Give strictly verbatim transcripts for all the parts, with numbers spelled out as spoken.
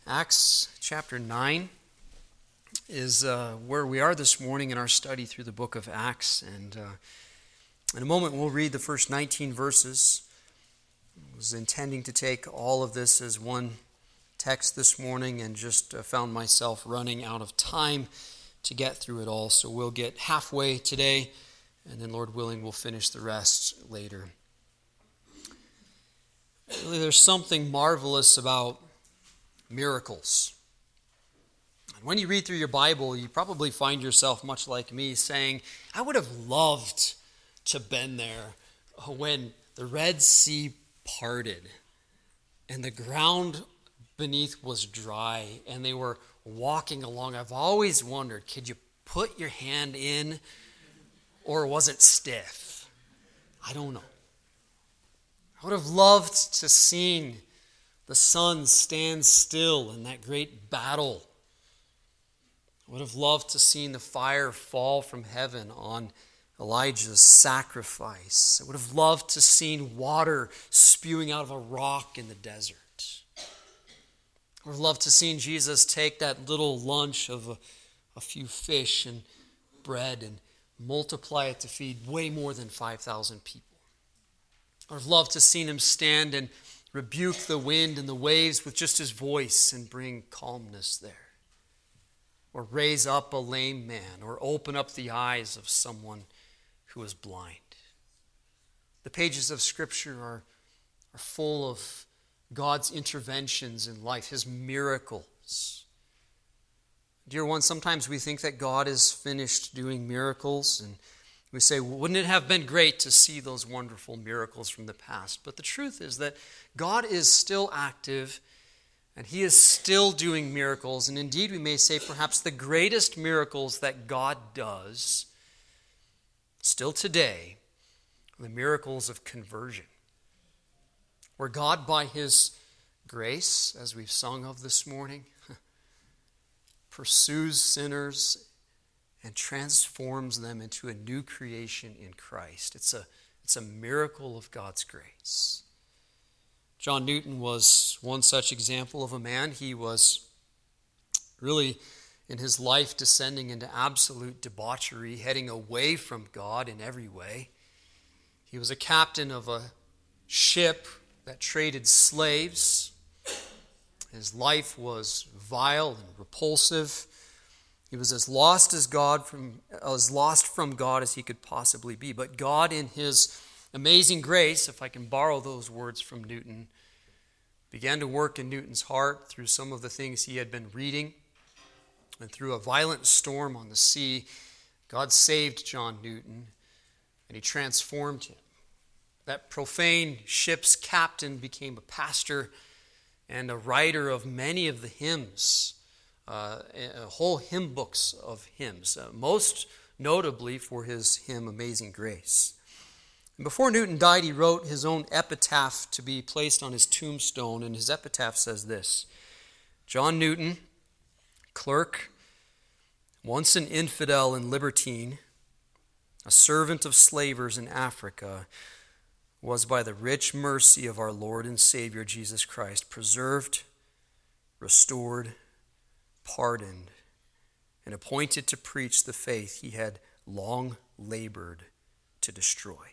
Acts chapter nine is uh, where we are this morning in our study through the book of Acts. And uh, in a moment we'll read the first nineteen verses. I was intending to take all of this as one text this morning and just uh, found myself running out of time to get through it all. So we'll get halfway today, and then Lord willing we'll finish the rest later. Really, there's something marvelous about miracles. And when you read through your Bible, you probably find yourself much like me saying, I would have loved to been there when the Red Sea parted and the ground beneath was dry and they were walking along. I've always wondered, could you put your hand in or was it stiff? I don't know. I would have loved to seen the sun stand still in that great battle. I would have loved to seen the fire fall from heaven on Elijah's sacrifice. I would have loved to seen water spewing out of a rock in the desert. I would have loved to seen Jesus take that little lunch of a, a few fish and bread and multiply it to feed way more than five thousand people. I would have loved to seen him stand and rebuke the wind and the waves with just his voice and bring calmness there. Or raise up a lame man, or open up the eyes of someone who is blind. The pages of Scripture are, are full of God's interventions in life, his miracles. Dear one, sometimes we think that God is finished doing miracles, and we say, well, wouldn't it have been great to see those wonderful miracles from the past? But the truth is that God is still active and he is still doing miracles. And indeed, we may say perhaps the greatest miracles that God does still today are the miracles of conversion. Where God, by his grace, as we've sung of this morning, pursues sinners and transforms them into a new creation in Christ. It's a, it's a miracle of God's grace. John Newton was one such example of a man. He was really, in his life, descending into absolute debauchery, heading away from God in every way. He was a captain of a ship that traded slaves. His life was vile and repulsive. He was as lost as God from as lost from God as he could possibly be. But God, in his amazing grace, if I can borrow those words from Newton, began to work in Newton's heart through some of the things he had been reading. And through a violent storm on the sea, God saved John Newton and he transformed him. That profane ship's captain became a pastor and a writer of many of the hymns. Uh, a whole hymn books of hymns, uh, most notably for his hymn Amazing Grace. And before Newton died, he wrote his own epitaph to be placed on his tombstone, and his epitaph says this: John Newton, clerk, once an infidel and libertine, a servant of slavers in Africa, was by the rich mercy of our Lord and Savior Jesus Christ preserved, restored, pardoned, and appointed to preach the faith he had long labored to destroy.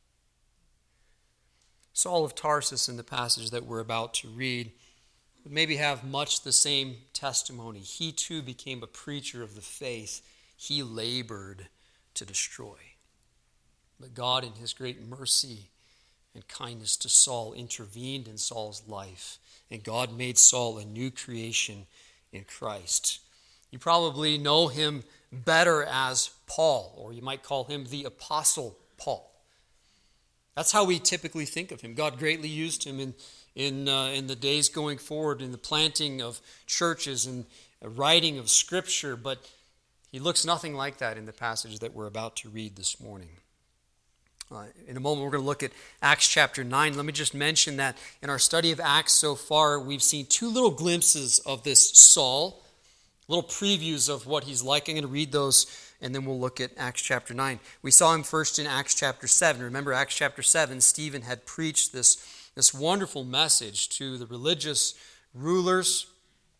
Saul of Tarsus, in the passage that we're about to read, would maybe have much the same testimony. He too became a preacher of the faith he labored to destroy. But God, in his great mercy and kindness to Saul, intervened in Saul's life, and God made Saul a new creation in Christ. You probably know him better as Paul, or you might call him the Apostle Paul. That's how we typically think of him. God greatly used him in in uh, in the days going forward, in the planting of churches and writing of Scripture, but he looks nothing like that in the passage that we're about to read this morning. Uh, in a moment, we're going to look at Acts chapter nine. Let me just mention that in our study of Acts so far, we've seen two little glimpses of this Saul, little previews of what he's like. I'm going to read those, and then we'll look at Acts chapter nine. We saw him first in Acts chapter seven. Remember, Acts chapter seven, Stephen had preached this, this wonderful message to the religious rulers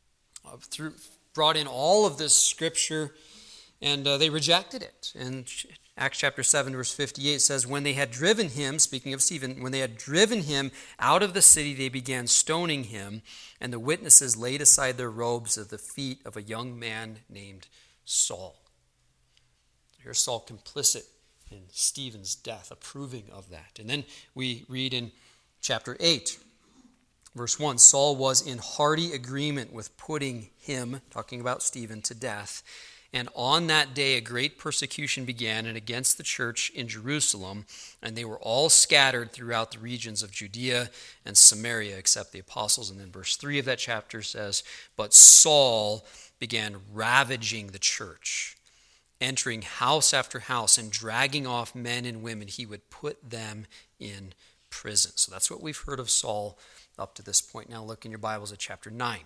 uh, through, brought in all of this scripture, and uh, they rejected it. And Acts chapter seven, verse fifty-eight says, when they had driven him, speaking of Stephen, when they had driven him out of the city, they began stoning him, and the witnesses laid aside their robes at the feet of a young man named Saul. Here's Saul complicit in Stephen's death, approving of that. And then we read in chapter eight, verse one, Saul was in hearty agreement with putting him, talking about Stephen, to death. And on that day a great persecution began and against the church in Jerusalem, and they were all scattered throughout the regions of Judea and Samaria, except the apostles. And then verse three of that chapter says, but Saul began ravaging the church, entering house after house and dragging off men and women. He would put them in prison. So that's what we've heard of Saul up to this point. Now look in your Bibles at chapter nine.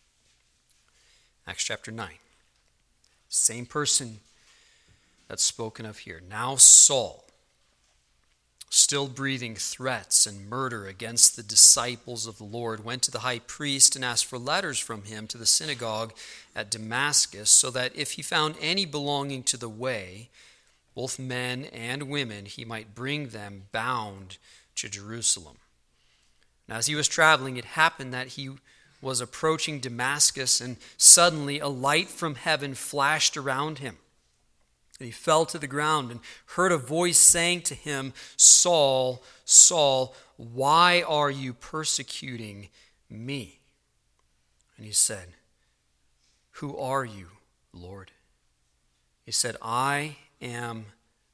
Acts chapter nine. Same person that's spoken of here. Now Saul, still breathing threats and murder against the disciples of the Lord, went to the high priest and asked for letters from him to the synagogue at Damascus, so that if he found any belonging to the way, both men and women, he might bring them bound to Jerusalem. And as he was traveling, it happened that he was approaching Damascus, and suddenly a light from heaven flashed around him. And he fell to the ground and heard a voice saying to him, Saul, Saul, why are you persecuting me? And he said, who are you, Lord? He said, I am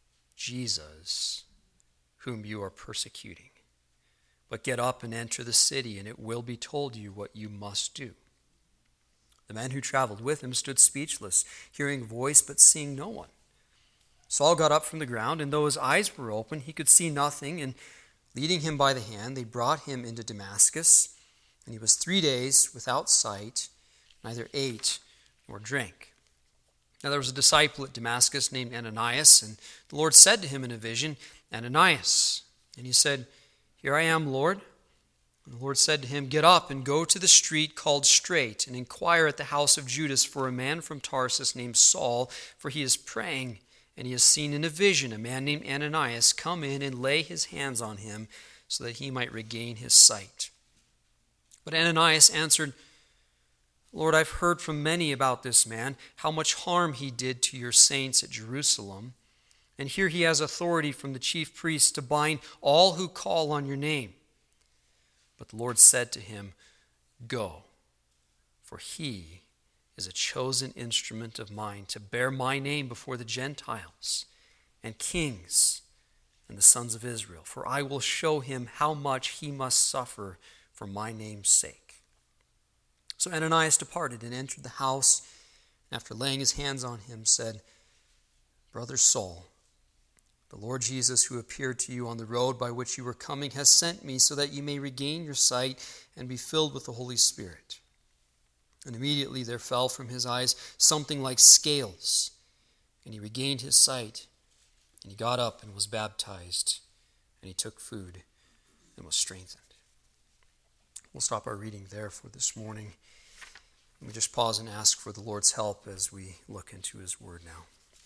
Jesus, whom you are persecuting. But get up and enter the city, and it will be told you what you must do. The men who traveled with him stood speechless, hearing a voice but seeing no one. Saul got up from the ground, and though his eyes were open, he could see nothing, and leading him by the hand, they brought him into Damascus, and he was three days without sight, neither ate nor drank. Now there was a disciple at Damascus named Ananias, and the Lord said to him in a vision, Ananias. And he said, here I am, Lord. And the Lord said to him, get up and go to the street called Straight, and inquire at the house of Judas for a man from Tarsus named Saul, for he is praying, and he has seen in a vision a man named Ananias come in and lay his hands on him, so that he might regain his sight. But Ananias answered, Lord, I've heard from many about this man, how much harm he did to your saints at Jerusalem. And here he has authority from the chief priests to bind all who call on your name. But the Lord said to him, go, for he is a chosen instrument of mine to bear my name before the Gentiles and kings and the sons of Israel. For I will show him how much he must suffer for my name's sake. So Ananias departed and entered the house, and after laying his hands on him, said, Brother Saul, the Lord Jesus, who appeared to you on the road by which you were coming, has sent me so that you may regain your sight and be filled with the Holy Spirit. And immediately there fell from his eyes something like scales, and he regained his sight, and he got up and was baptized, and he took food and was strengthened. We'll stop our reading there for this morning. And we just pause and ask for the Lord's help as we look into his word now.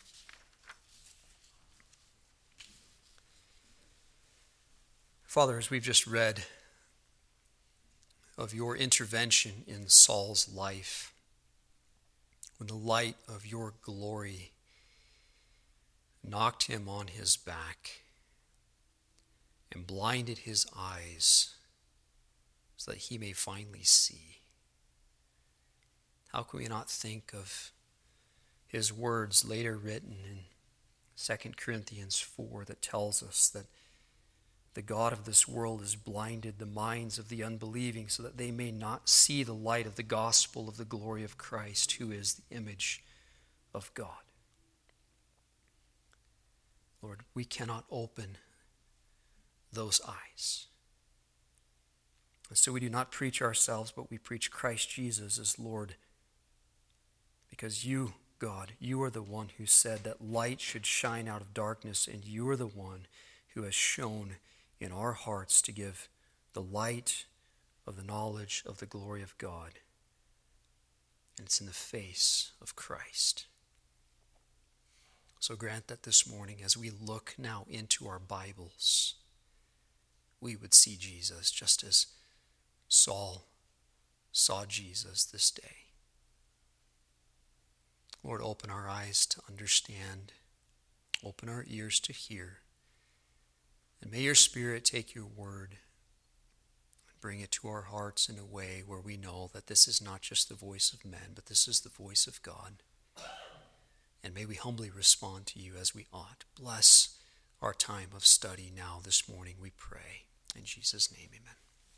Father, as we've just read of your intervention in Saul's life, when the light of your glory knocked him on his back and blinded his eyes so that he may finally see, how can we not think of his words later written in Second Corinthians four that tells us that the God of this world has blinded the minds of the unbelieving so that they may not see the light of the gospel of the glory of Christ, who is the image of God. Lord, we cannot open those eyes. And so we do not preach ourselves, but we preach Christ Jesus as Lord. Because you, God, you are the one who said that light should shine out of darkness, and you are the one who has shown in our hearts to give the light of the knowledge of the glory of God. and it's in the face of Christ. So grant that this morning, as we look now into our Bibles, we would see Jesus just as Saul saw Jesus this day. Lord, open our eyes to understand, open our ears to hear, and may your Spirit take your word and bring it to our hearts in a way where we know that this is not just the voice of men, but this is the voice of God. And may we humbly respond to you as we ought. Bless our time of study now this morning, we pray. In Jesus' name, amen.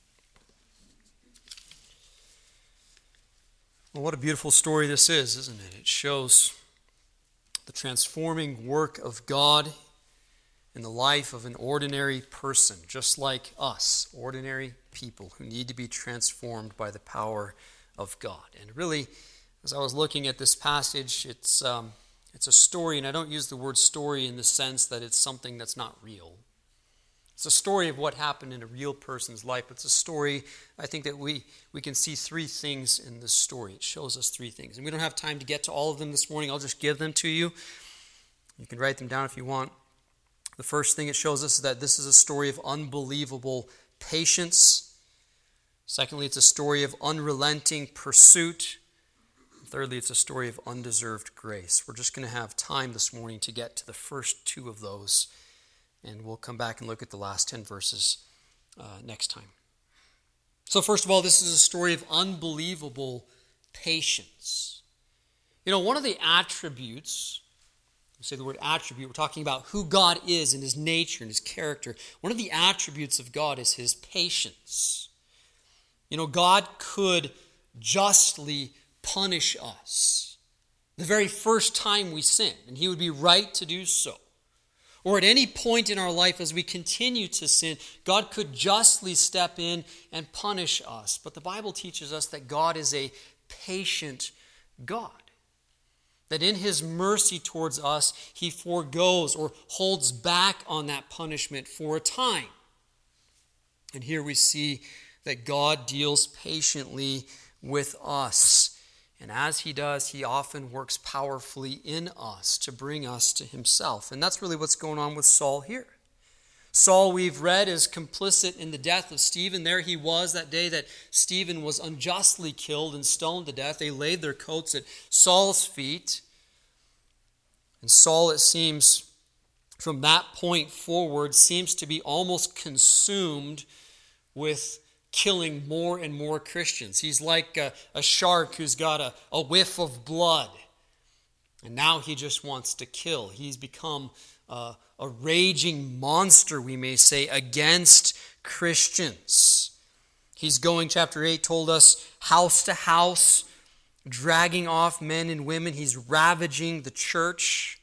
Well, what a beautiful story this is, isn't it? It shows the transforming work of God in the life of an ordinary person, just like us, ordinary people who need to be transformed by the power of God. And really, as I was looking at this passage, it's um, it's a story, and I don't use the word story in the sense that it's something that's not real. It's a story of what happened in a real person's life. It's a story, I think, that we, we can see three things in this story. It shows us three things. And we don't have time to get to all of them this morning. I'll just give them to you. You can write them down if you want. The first thing it shows us is that this is a story of unbelievable patience. Secondly, it's a story of unrelenting pursuit. And thirdly, it's a story of undeserved grace. We're just going to have time this morning to get to the first two of those. And we'll come back and look at the last ten verses uh, next time. So first of all, this is a story of unbelievable patience. You know, one of the attributes, we say the word attribute, we're talking about who God is and his nature and his character. One of the attributes of God is his patience. You know, God could justly punish us the very first time we sin, and he would be right to do so. Or at any point in our life as we continue to sin, God could justly step in and punish us. But the Bible teaches us that God is a patient God. That in his mercy towards us, he forgoes or holds back on that punishment for a time. And here we see that God deals patiently with us. And as he does, he often works powerfully in us to bring us to himself. And that's really what's going on with Saul here. Saul, we've read, is complicit in the death of Stephen. There he was that day that Stephen was unjustly killed and stoned to death. They laid their coats at Saul's feet. And Saul, it seems, from that point forward, seems to be almost consumed with killing more and more Christians. He's like a, a shark who's got a, a whiff of blood. And now he just wants to kill. He's become uh, a raging monster, we may say, against Christians. He's going, chapter eight told us, house to house, dragging off men and women. He's ravaging the church.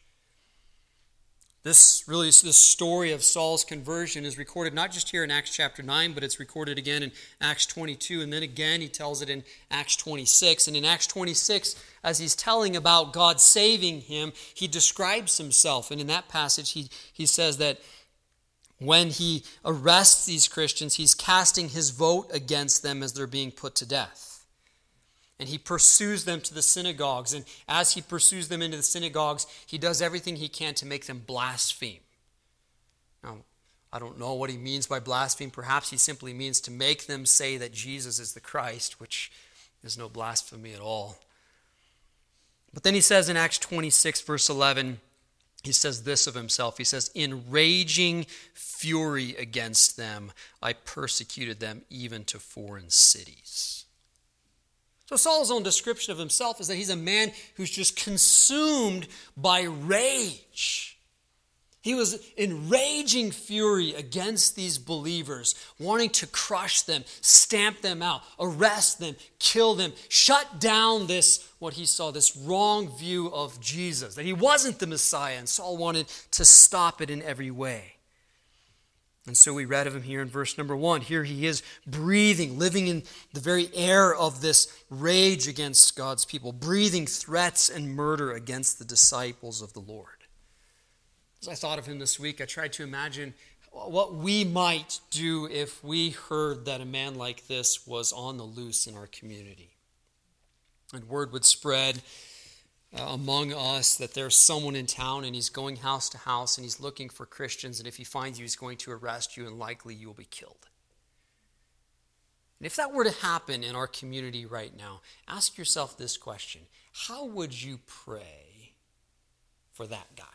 This really, this story of Saul's conversion is recorded not just here in Acts chapter nine, but it's recorded again in Acts twenty-two, and then again he tells it in Acts twenty-six. And in Acts twenty-six, as he's telling about God saving him, he describes himself. And in that passage, he, he says that when he arrests these Christians, he's casting his vote against them as they're being put to death. And he pursues them to the synagogues. And as he pursues them into the synagogues, he does everything he can to make them blaspheme. Now, I don't know what he means by blaspheme. Perhaps he simply means to make them say that Jesus is the Christ, which is no blasphemy at all. But then he says in Acts twenty-six, verse eleven, he says this of himself. He says, "In raging fury against them, I persecuted them even to foreign cities." So Saul's own description of himself is that he's a man who's just consumed by rage. He was in raging fury against these believers, wanting to crush them, stamp them out, arrest them, kill them, shut down this, what he saw, this wrong view of Jesus, that he wasn't the Messiah, and Saul wanted to stop it in every way. And so we read of him here in verse number one. Here he is breathing, living in the very air of this rage against God's people, breathing threats and murder against the disciples of the Lord. As I thought of him this week, I tried to imagine what we might do if we heard that a man like this was on the loose in our community. And word would spread uh, among us that there's someone in town and he's going house to house and he's looking for Christians, and if he finds you, he's going to arrest you and likely you will be killed. And if that were to happen in our community right now, ask yourself this question: how would you pray for that guy?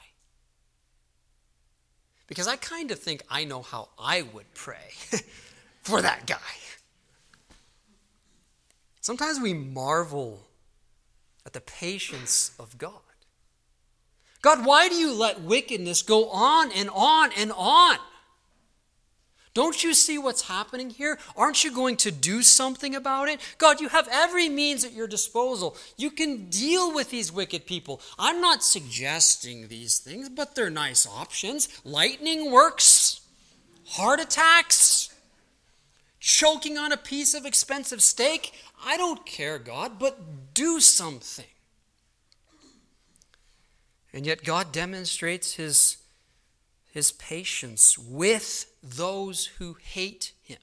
Because I kind of think I know how I would pray for that guy. Sometimes we marvel at the patience of God. God, why do you let wickedness go on and on and on? Don't you see what's happening here? Aren't you going to do something about it? God, you have every means at your disposal. You can deal with these wicked people. I'm not suggesting these things, but they're nice options. Lightning works. Heart attacks. Choking on a piece of expensive steak. I don't care, God, but do something. And yet God demonstrates his His patience with those who hate him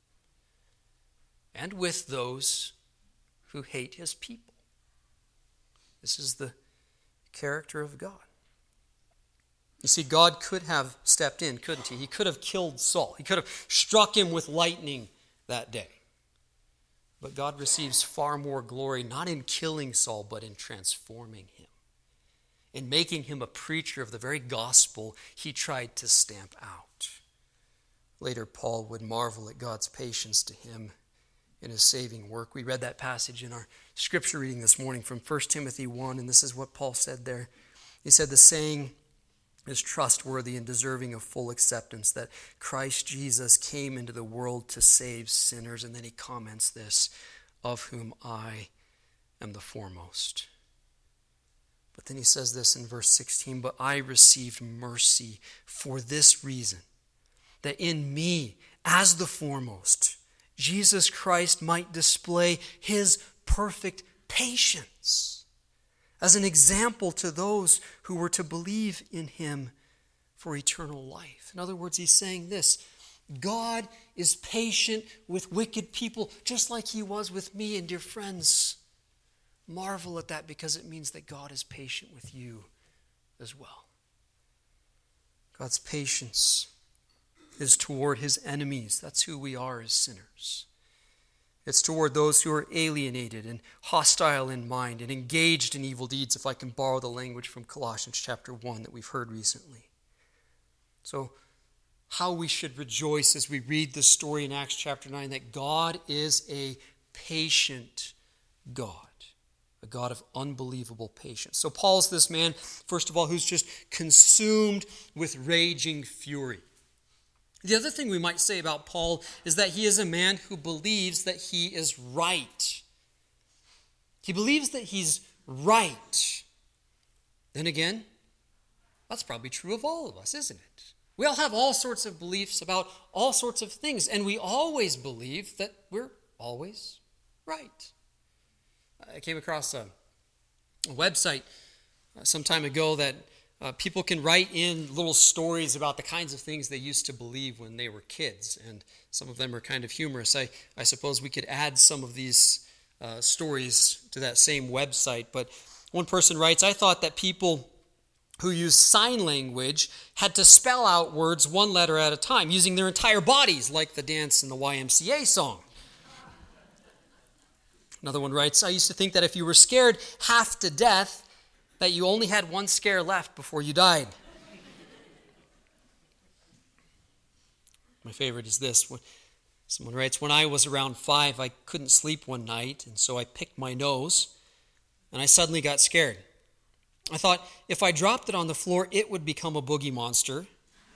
and with those who hate his people. This is the character of God. You see, God could have stepped in, couldn't he? He could have killed Saul. He could have struck him with lightning that day. But God receives far more glory, not in killing Saul, but in transforming him, in making him a preacher of the very gospel he tried to stamp out. Later, Paul would marvel at God's patience to him in his saving work. We read that passage in our scripture reading this morning from First Timothy one, and this is what Paul said there. He said, the saying is trustworthy and deserving of full acceptance, that Christ Jesus came into the world to save sinners. And then he comments this, of whom I am the foremost. But then he says this in verse sixteen, but I received mercy for this reason, that in me, as the foremost, Jesus Christ might display his perfect patience as an example to those who were to believe in him for eternal life. In other words, he's saying this: God is patient with wicked people just like he was with me. And dear friends, marvel at that, because it means that God is patient with you as well. God's patience is toward his enemies. That's who we are as sinners. It's toward those who are alienated and hostile in mind and engaged in evil deeds, if I can borrow the language from Colossians chapter one that we've heard recently. So, how we should rejoice as we read this story in Acts chapter nine, that God is a patient God. A God of unbelievable patience. So Paul's this man, first of all, who's just consumed with raging fury. The other thing we might say about Paul is that he is a man who believes that he is right. He believes that he's right. Then again, that's probably true of all of us, isn't it? We all have all sorts of beliefs about all sorts of things, and we always believe that we're always right. I came across a, a website uh, some time ago that uh, people can write in little stories about the kinds of things they used to believe when they were kids, and some of them are kind of humorous. I, I suppose we could add some of these uh, stories to that same website, but one person writes, I thought that people who used sign language had to spell out words one letter at a time, using their entire bodies, like the dance in the Y M C A song. Another one writes, I used to think that if you were scared half to death, that you only had one scare left before you died. My favorite is this. Someone writes, when I was around five, I couldn't sleep one night, and so I picked my nose, and I suddenly got scared. I thought if I dropped it on the floor, it would become a boogie monster.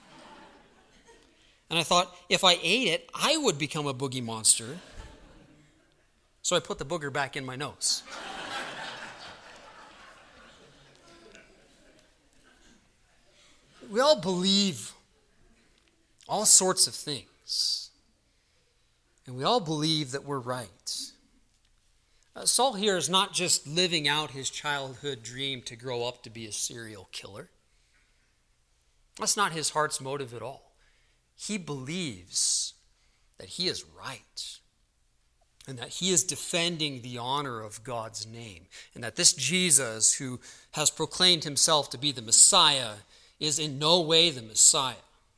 And I thought if I ate it, I would become a boogie monster. So I put the booger back in my nose. We all believe all sorts of things. And we all believe that we're right. Uh, Saul here is not just living out his childhood dream to grow up to be a serial killer. That's not his heart's motive at all. He believes that he is right. and that he is defending the honor of God's name, and that this Jesus, who has proclaimed himself to be the Messiah, is in no way the Messiah.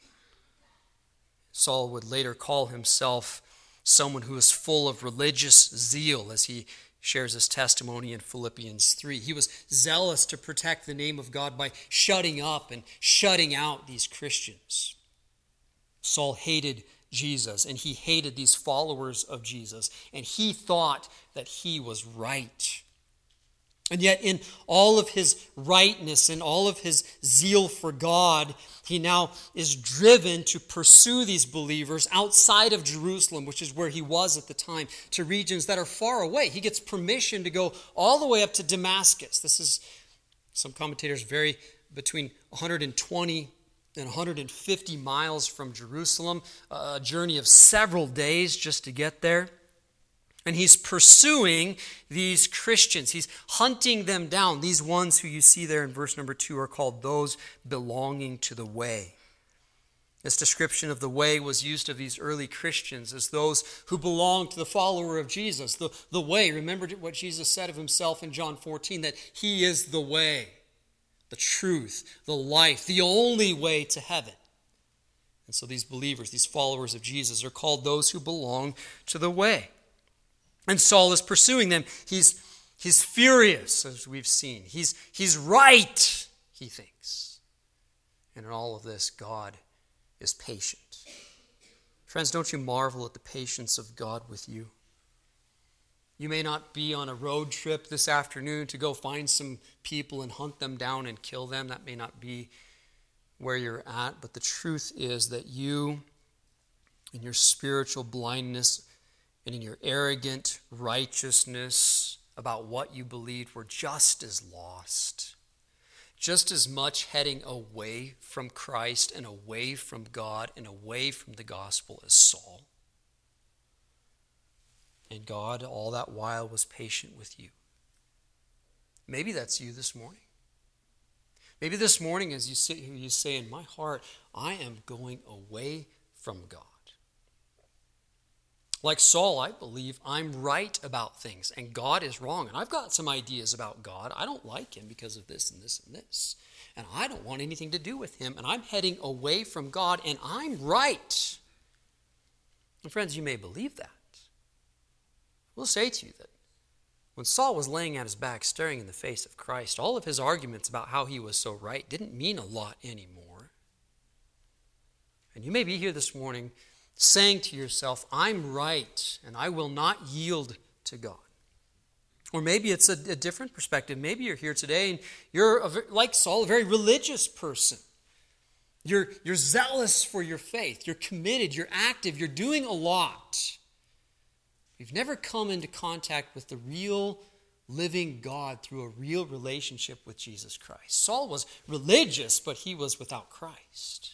Saul would later call himself someone who is full of religious zeal, as he shares his testimony in Philippians three. He was zealous to protect the name of God by shutting up and shutting out these Christians. Saul hated Jesus, and he hated these followers of Jesus, and he thought that he was right. And yet in all of his rightness and all of his zeal for God, he now is driven to pursue these believers outside of Jerusalem, which is where he was at the time, to regions that are far away. He gets permission to go all the way up to Damascus. This is, some commentators vary between one hundred twenty and one hundred fifty miles from Jerusalem, a journey of several days just to get there. And he's pursuing these Christians. He's hunting them down. These ones who you see there in verse number two are called those belonging to the way. This description of the way was used of these early Christians as those who belonged to the follower of Jesus. The, the way, remember what Jesus said of himself in John fourteen, that he is the way, the truth, the life, the only way to heaven. And so these believers, these followers of Jesus, are called those who belong to the way. And Saul is pursuing them. He's, he's furious, as we've seen. He's, he's right, he thinks. And in all of this, God is patient. Friends, don't you marvel at the patience of God with you? You may not be on a road trip this afternoon to go find some people and hunt them down and kill them. That may not be where you're at. But the truth is that you, in your spiritual blindness, and in your arrogant righteousness about what you believed, were just as lost, just as much heading away from Christ and away from God and away from the gospel as Saul. And God, all that while, was patient with you. Maybe that's you this morning. Maybe this morning as you sit here, you say, in my heart, I am going away from God. Like Saul, I believe I'm right about things, and God is wrong. And I've got some ideas about God. I don't like him because of this and this and this. And I don't want anything to do with him, and I'm heading away from God, and I'm right. And friends, you may believe that. We'll say to you that when Saul was laying at his back, staring in the face of Christ, all of his arguments about how he was so right didn't mean a lot anymore. And you may be here this morning saying to yourself, I'm right, and I will not yield to God. Or maybe it's a, a different perspective. Maybe you're here today and you're, a, like Saul, a very religious person. You're, you're zealous for your faith. You're committed. You're active. You're doing a lot. You've never come into contact with the real living God through a real relationship with Jesus Christ. Saul was religious, but he was without Christ.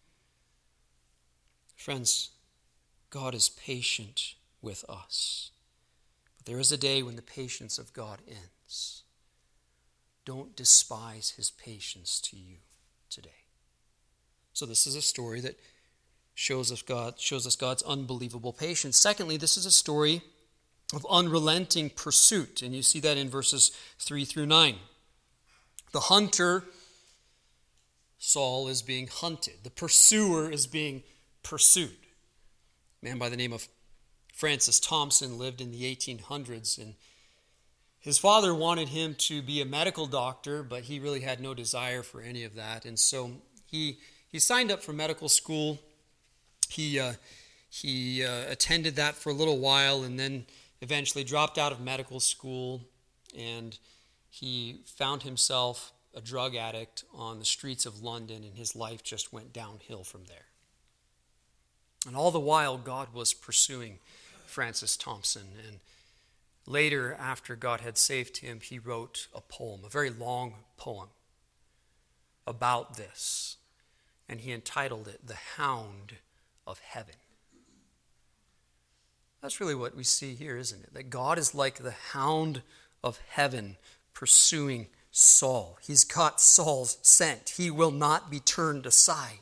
Friends, God is patient with us. But there is a day when the patience of God ends. Don't despise his patience to you today. So this is a story that shows us God, shows us God's unbelievable patience. Secondly, this is a story of unrelenting pursuit. And you see that in verses three through nine. The hunter, Saul, is being hunted. The pursuer is being pursued. A man by the name of Francis Thompson lived in the eighteen hundreds, and his father wanted him to be a medical doctor, but he really had no desire for any of that. And so he he signed up for medical school. He uh, he uh, attended that for a little while, and then eventually dropped out of medical school, and he found himself a drug addict on the streets of London, and his life just went downhill from there. And all the while, God was pursuing Francis Thompson. And later, after God had saved him, he wrote a poem, a very long poem about this. And he entitled it, The Hound of Heaven. That's really what we see here, isn't it? That God is like the hound of heaven pursuing Saul. He's got Saul's scent. He will not be turned aside.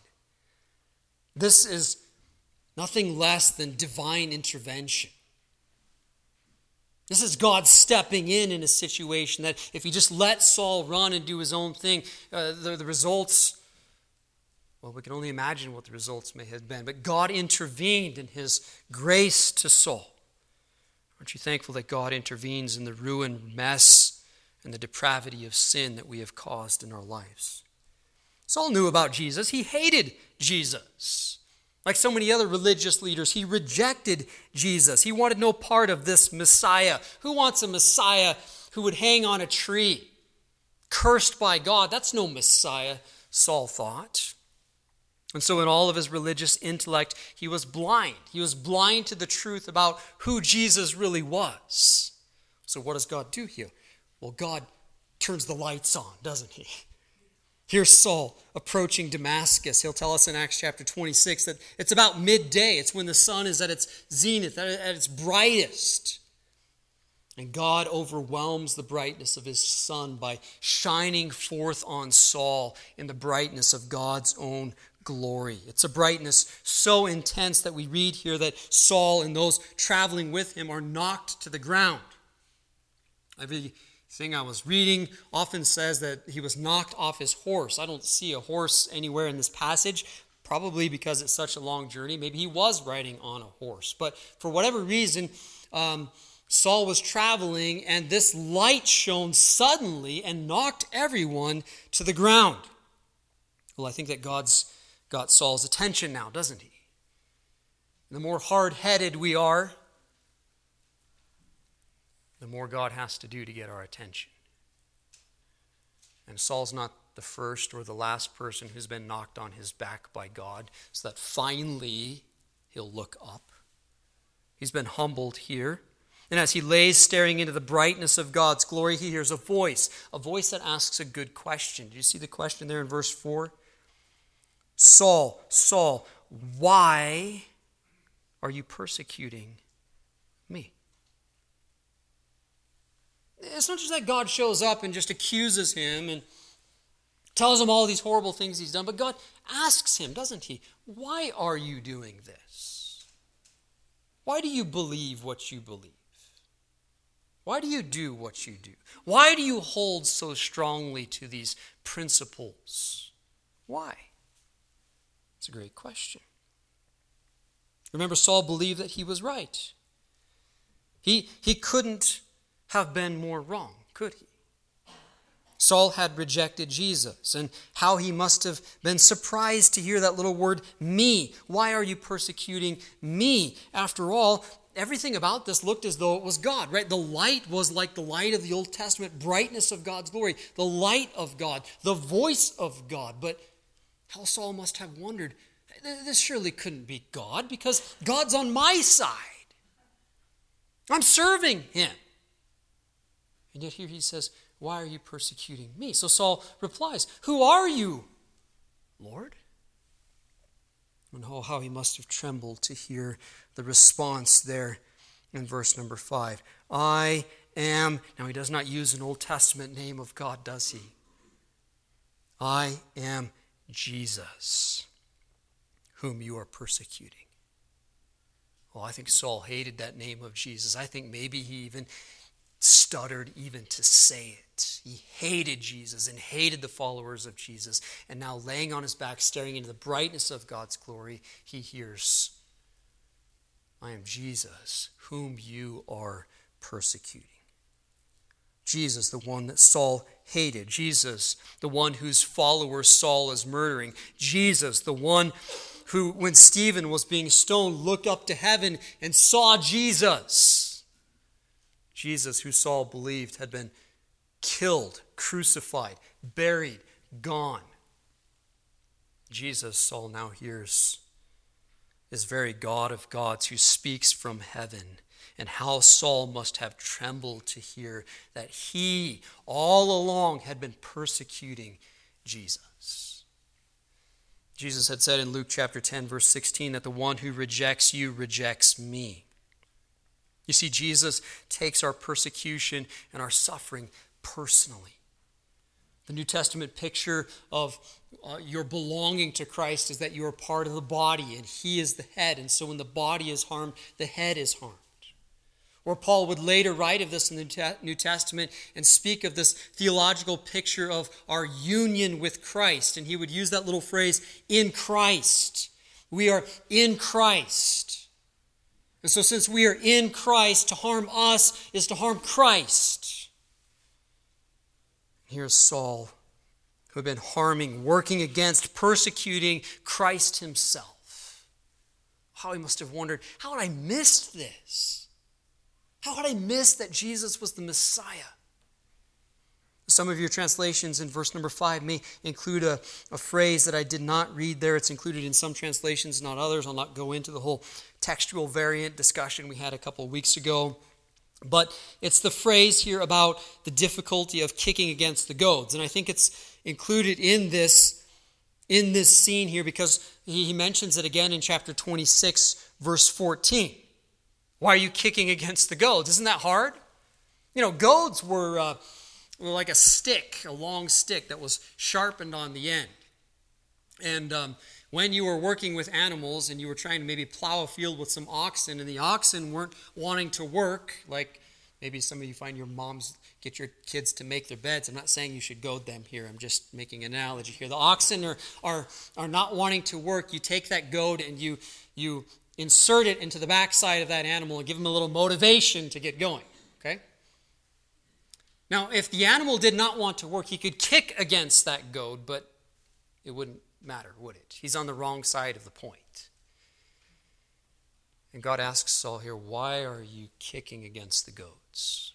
This is nothing less than divine intervention. This is God stepping in in a situation that if he just let Saul run and do his own thing, uh, the, the results, well, we can only imagine what the results may have been. But God intervened in his grace to Saul. Aren't you thankful that God intervenes in the ruin, mess, and the depravity of sin that we have caused in our lives? Saul knew about Jesus. He hated Jesus. Like so many other religious leaders, he rejected Jesus. He wanted no part of this Messiah. Who wants a Messiah who would hang on a tree, cursed by God? That's no Messiah, Saul thought. And so in all of his religious intellect, he was blind. He was blind to the truth about who Jesus really was. So what does God do here? Well, God turns the lights on, doesn't he? Here's Saul approaching Damascus. He'll tell us in Acts chapter twenty-six that it's about midday. It's when the sun is at its zenith, at its brightest. And God overwhelms the brightness of his sun by shining forth on Saul in the brightness of God's own glory. It's a brightness so intense that we read here that Saul and those traveling with him are knocked to the ground. Every thing I was reading often says that he was knocked off his horse. I don't see a horse anywhere in this passage, probably because it's such a long journey. Maybe he was riding on a horse. But for whatever reason, um, Saul was traveling, and this light shone suddenly and knocked everyone to the ground. Well, I think that God's got Saul's attention now, doesn't he? The more hard-headed we are, the more God has to do to get our attention. And Saul's not the first or the last person who's been knocked on his back by God, so that finally he'll look up. He's been humbled here. And as he lays staring into the brightness of God's glory, he hears a voice, a voice that asks a good question. Do you see the question there in verse four? Saul, Saul, why are you persecuting me? It's not just that God shows up and just accuses him and tells him all these horrible things he's done, but God asks him, doesn't he? Why are you doing this? Why do you believe what you believe? Why do you do what you do? Why do you hold so strongly to these principles? Why? It's a great question. Remember, Saul believed that he was right. He, he couldn't have been more wrong, could he? Saul had rejected Jesus, and how he must have been surprised to hear that little word, me. Why are you persecuting me? After all, everything about this looked as though it was God, right? The light was like the light of the Old Testament, brightness of God's glory, the light of God, the voice of God. But how Saul must have wondered, this surely couldn't be God, because God's on my side. I'm serving him. And yet here he says, why are you persecuting me? So Saul replies, who are you, Lord? And oh, how he must have trembled to hear the response there in verse number five. I am, now he does not use an Old Testament name of God, does he? I am Jesus, whom you are persecuting. Well, I think Saul hated that name of Jesus. I think maybe he even stuttered even to say it. He hated Jesus and hated the followers of Jesus. And now laying on his back, staring into the brightness of God's glory, he hears, I am Jesus, whom you are persecuting. Jesus, the one that Saul hated. Jesus, the one whose followers Saul is murdering. Jesus, the one who, when Stephen was being stoned, looked up to heaven and saw Jesus. Jesus, who Saul believed had been killed, crucified, buried, gone. Jesus, Saul now hears, is very God of gods who speaks from heaven. And how Saul must have trembled to hear that he all along had been persecuting Jesus. Jesus had said in Luke chapter ten, verse sixteen, that the one who rejects you rejects me. You see, Jesus takes our persecution and our suffering personally. The New Testament picture of uh, your belonging to Christ is that you are part of the body and he is the head. And so when the body is harmed, the head is harmed. Or Paul would later write of this in the New Testament and speak of this theological picture of our union with Christ. And he would use that little phrase, in Christ. We are in Christ. And so since we are in Christ, to harm us is to harm Christ. Here's Saul, who had been harming, working against, persecuting Christ himself. How he must have wondered, how had I missed this? How had I missed that Jesus was the Messiah? Some of your translations in verse number five may include a, a phrase that I did not read there. It's included in some translations, not others. I'll not go into the whole textual variant discussion we had a couple of weeks ago. But it's the phrase here about the difficulty of kicking against the goads. And I think it's included in this, in this scene here because he, he mentions it again in chapter twenty-six, verse fourteen. Why are you kicking against the goads? Isn't that hard? You know, goads were, uh, were like a stick, a long stick that was sharpened on the end. And um, when you were working with animals and you were trying to maybe plow a field with some oxen and the oxen weren't wanting to work, like maybe some of you find your moms get your kids to make their beds. I'm not saying you should goad them here. I'm just making an analogy here. The oxen are are, are not wanting to work. You take that goad and you you insert it into the backside of that animal and give them a little motivation to get going, okay? Now, if the animal did not want to work, he could kick against that goad, but it wouldn't matter, would it? He's on the wrong side of the point. And God asks Saul here, why are you kicking against the goads?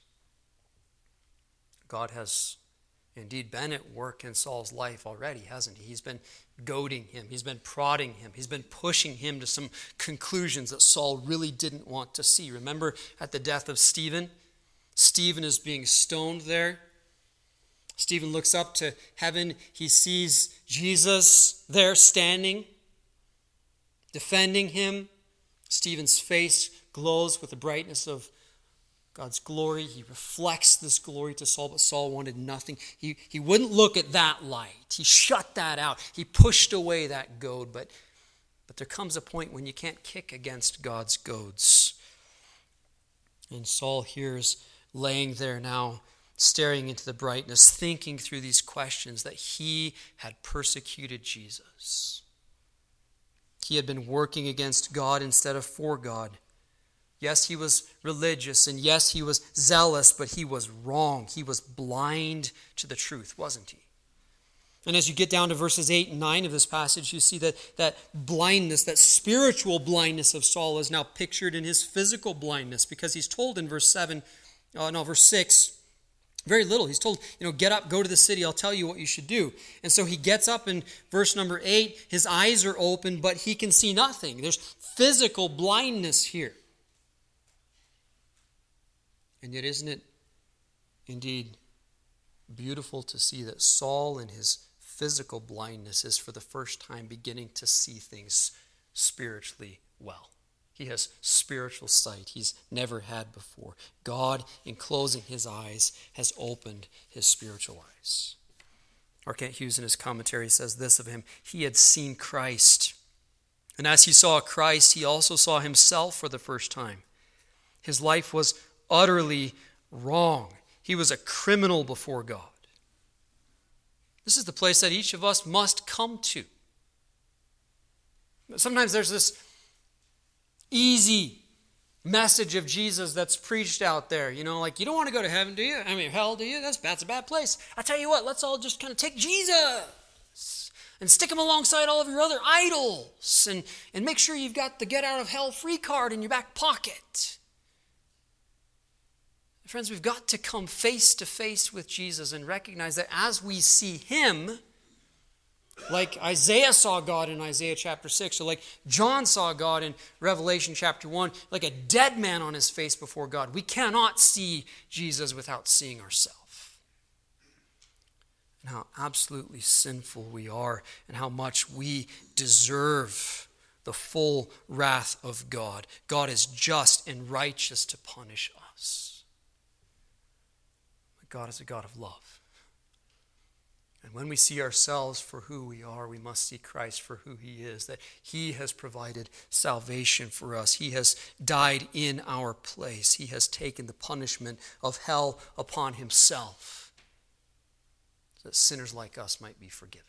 God has indeed been at work in Saul's life already, hasn't he? He's been goading him. He's been prodding him. He's been pushing him to some conclusions that Saul really didn't want to see. Remember at the death of Stephen? Stephen is being stoned there. Stephen looks up to heaven. He sees Jesus there standing, defending him. Stephen's face glows with the brightness of God's glory. He reflects this glory to Saul, but Saul wanted nothing. He, he wouldn't look at that light. He shut that out. He pushed away that goad. But, but there comes a point when you can't kick against God's goads. And Saul here is laying there now, staring into the brightness, thinking through these questions that he had persecuted Jesus. He had been working against God instead of for God. Yes, he was religious, and yes, he was zealous, but he was wrong. He was blind to the truth, wasn't he? And as you get down to verses eight and nine of this passage, you see that that blindness, that spiritual blindness of Saul is now pictured in his physical blindness, because he's told in verse seven, uh, no, verse six, very little. He's told, you know, get up, go to the city, I'll tell you what you should do. And so he gets up in verse number eight, his eyes are open, but he can see nothing. There's physical blindness here. And yet, isn't it indeed beautiful to see that Saul, in his physical blindness, is for the first time beginning to see things spiritually well. He has spiritual sight he's never had before. God, in closing his eyes, has opened his spiritual eyes. R. Kent Hughes, in his commentary, says this of him: he had seen Christ. And as he saw Christ, he also saw himself for the first time. His life was utterly wrong. He was a criminal before God. This is the place that each of us must come to. Sometimes there's this easy message of Jesus that's preached out there. You know, like, you don't want to go to heaven, do you? I mean, hell, do you? That's, that's a bad place. I tell you what, let's all just kind of take Jesus and stick him alongside all of your other idols and, and make sure you've got the get out of hell free card in your back pocket. Friends, we've got to come face to face with Jesus and recognize that as we see him, like Isaiah saw God in Isaiah chapter six, or like John saw God in Revelation chapter one, like a dead man on his face before God, we cannot see Jesus without seeing ourselves. And how absolutely sinful we are, and how much we deserve the full wrath of God. God is just and righteous to punish us. God is a God of love. And when we see ourselves for who we are, we must see Christ for who he is, that he has provided salvation for us. He has died in our place. He has taken the punishment of hell upon himself, so that sinners like us might be forgiven,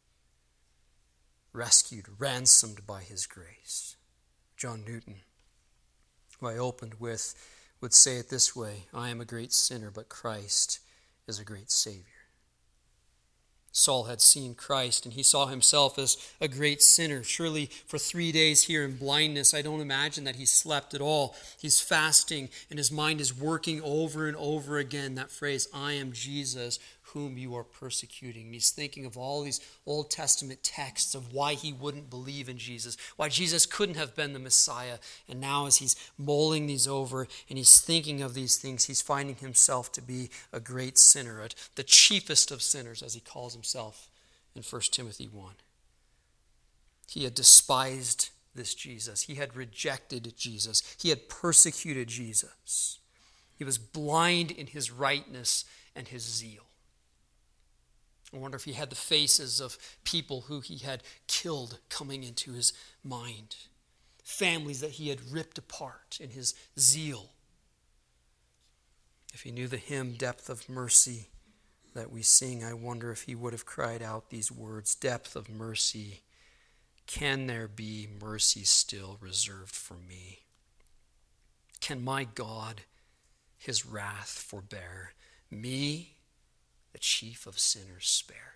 rescued, ransomed by his grace. John Newton, who I opened with, would say it this way: I am a great sinner, but Christ is a great Savior. Saul had seen Christ, and he saw himself as a great sinner. Surely for three days here in blindness, I don't imagine that he slept at all. He's fasting, and his mind is working over and over again that phrase, I am Jesus, whom you are persecuting. And he's thinking of all these Old Testament texts of why he wouldn't believe in Jesus, why Jesus couldn't have been the Messiah. And now as he's mulling these over and he's thinking of these things, he's finding himself to be a great sinner, the chiefest of sinners, as he calls himself in First Timothy one. He had despised this Jesus. He had rejected Jesus. He had persecuted Jesus. He was blind in his rightness and his zeal. I wonder if he had the faces of people who he had killed coming into his mind. Families that he had ripped apart in his zeal. If he knew the hymn, Depth of Mercy, that we sing, I wonder if he would have cried out these words, Depth of mercy, can there be mercy still reserved for me? Can my God his wrath forbear, me, the chief of sinners, spare?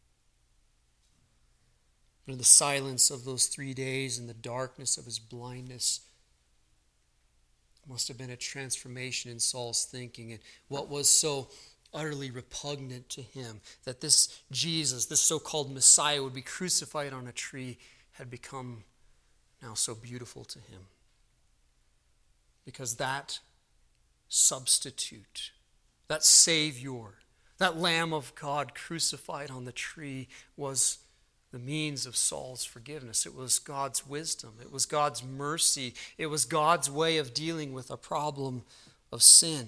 In the silence of those three days, in the darkness of his blindness, must have been a transformation in Saul's thinking. And what was so utterly repugnant to him, that this Jesus, this so-called Messiah, would be crucified on a tree, had become now so beautiful to him. Because that substitute, that Savior, that Lamb of God crucified on the tree was the means of Saul's forgiveness. It was God's wisdom. It was God's mercy. It was God's way of dealing with a problem of sin.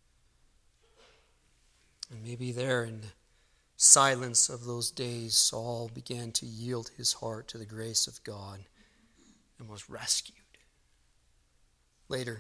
And maybe there in the silence of those days, Saul began to yield his heart to the grace of God and was rescued. Later,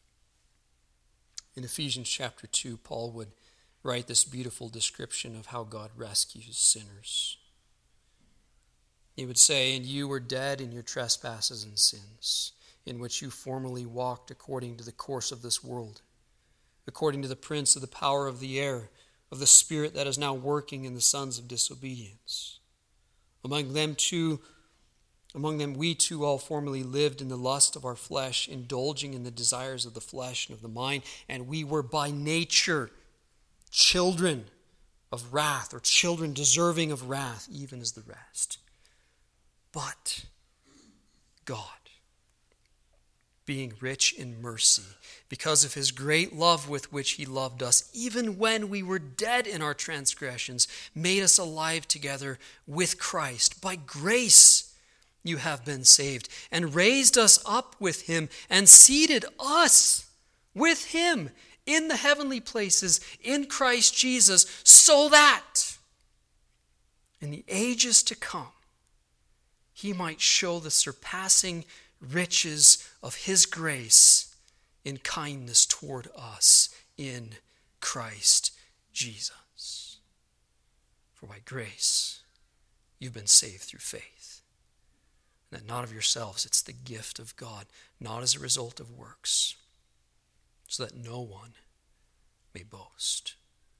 in Ephesians chapter two, Paul would write this beautiful description of how God rescues sinners. He would say, and you were dead in your trespasses and sins, in which you formerly walked according to the course of this world, according to the prince of the power of the air, of the spirit that is now working in the sons of disobedience. Among them too, among them we too all formerly lived in the lust of our flesh, indulging in the desires of the flesh and of the mind, and we were by nature children of wrath, or children deserving of wrath, even as the rest. But God, being rich in mercy, because of his great love with which he loved us, even when we were dead in our transgressions, made us alive together with Christ. By grace you have been saved, and raised us up with him, and seated us with him in the heavenly places in Christ Jesus, so that in the ages to come he might show the surpassing riches of his grace in kindness toward us in Christ Jesus. For by grace you've been saved through faith. And that not of yourselves, it's the gift of God, not as a result of works, so that no one may boast.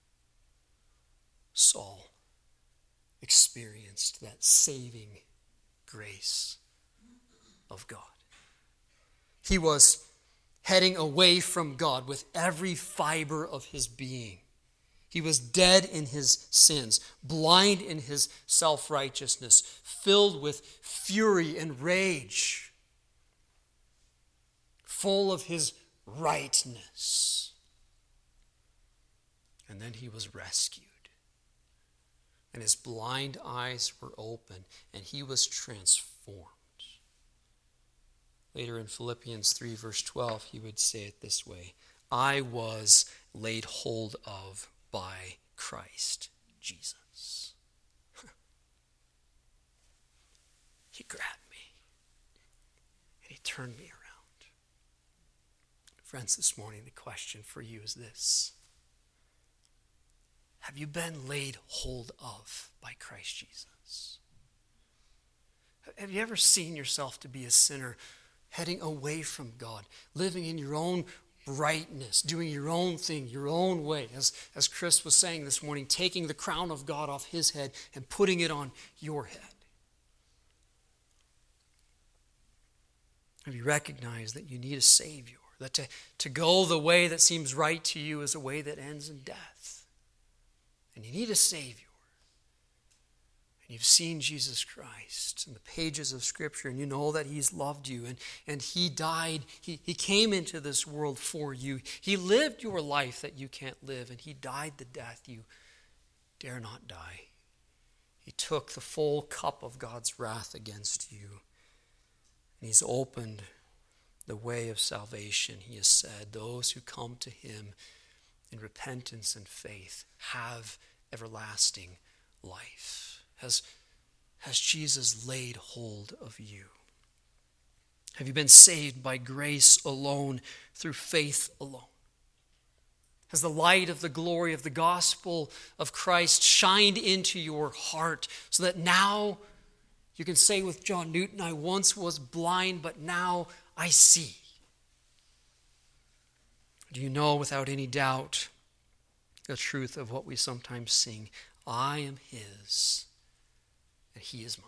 Saul experienced that saving grace of God. He was heading away from God with every fiber of his being. He was dead in his sins, blind in his self-righteousness, filled with fury and rage, full of his rightness. And then he was rescued. And his blind eyes were opened, and he was transformed. Later in Philippians three, verse twelve, he would say it this way: I was laid hold of by Christ Jesus. He grabbed me and he turned me around. Friends, this morning the question for you is this. Have you been laid hold of by Christ Jesus? Have you ever seen yourself to be a sinner, heading away from God, living in your own rightness, doing your own thing, your own way, as, as Chris was saying this morning, taking the crown of God off his head and putting it on your head? Have you recognized that you need a Savior, that to, to go the way that seems right to you is a way that ends in death? And you need a Savior. And you've seen Jesus Christ in the pages of Scripture, and you know that he's loved you, and, and he died. He, he came into this world for you. He lived your life that you can't live, and he died the death you dare not die. He took the full cup of God's wrath against you, and he's opened the way of salvation. He has said, those who come to him in repentance and faith have everlasting life. Has, has Jesus laid hold of you? Have you been saved by grace alone, through faith alone? Has the light of the glory of the gospel of Christ shined into your heart so that now you can say with John Newton, I once was blind, but now I see? Do you know without any doubt the truth of what we sometimes sing? I am his, and he is mine.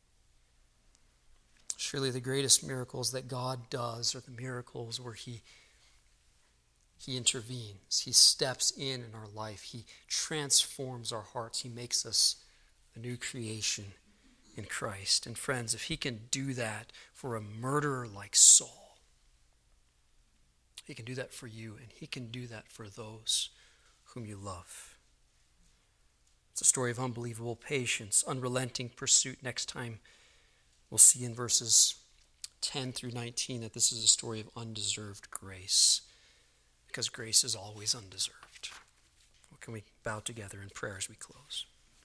Surely the greatest miracles that God does are the miracles where he, he intervenes. He steps in in our life. He transforms our hearts. He makes us a new creation in Christ. And friends, if he can do that for a murderer like Saul, he can do that for you, and he can do that for those whom you love. It's a story of unbelievable patience, unrelenting pursuit. Next time, we'll see in verses ten through nineteen that this is a story of undeserved grace, because grace is always undeserved. Well, can we bow together in prayer as we close?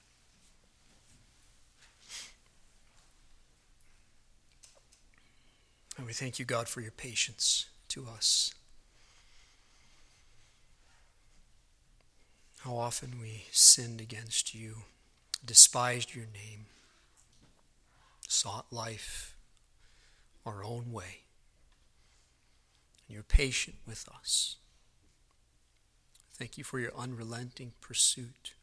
And we thank you, God, for your patience to us. How often we sinned against you, despised your name, sought life our own way. And you're patient with us. Thank you for your unrelenting pursuit.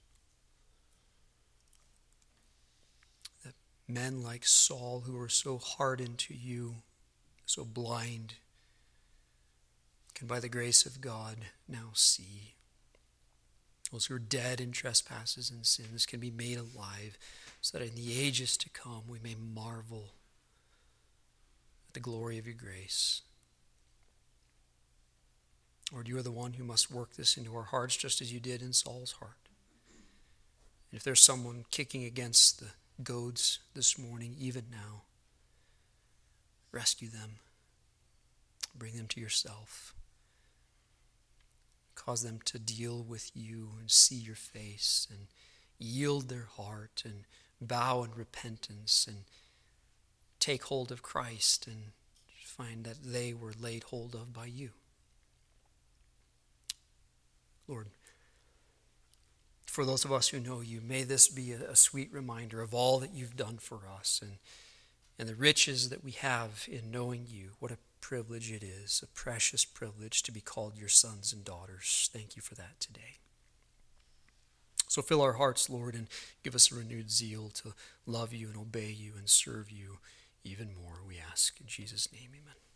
That men like Saul, who are so hardened to you, so blind, can by the grace of God now see. Those who are dead in trespasses and sins can be made alive, so that in the ages to come we may marvel at the glory of your grace. Lord, you are the one who must work this into our hearts, just as you did in Saul's heart. And if there's someone kicking against the goads this morning, even now, rescue them. Bring them to yourself. Cause them to deal with you and see your face and yield their heart and bow in repentance and take hold of Christ and find that they were laid hold of by you. Lord, for those of us who know you, may this be a, a sweet reminder of all that you've done for us and, and the riches that we have in knowing you. What a privilege it is, a precious privilege to be called your sons and daughters. Thank you for that today. So fill our hearts, Lord, and give us a renewed zeal to love you and obey you and serve you even more, we ask. In Jesus' name, amen.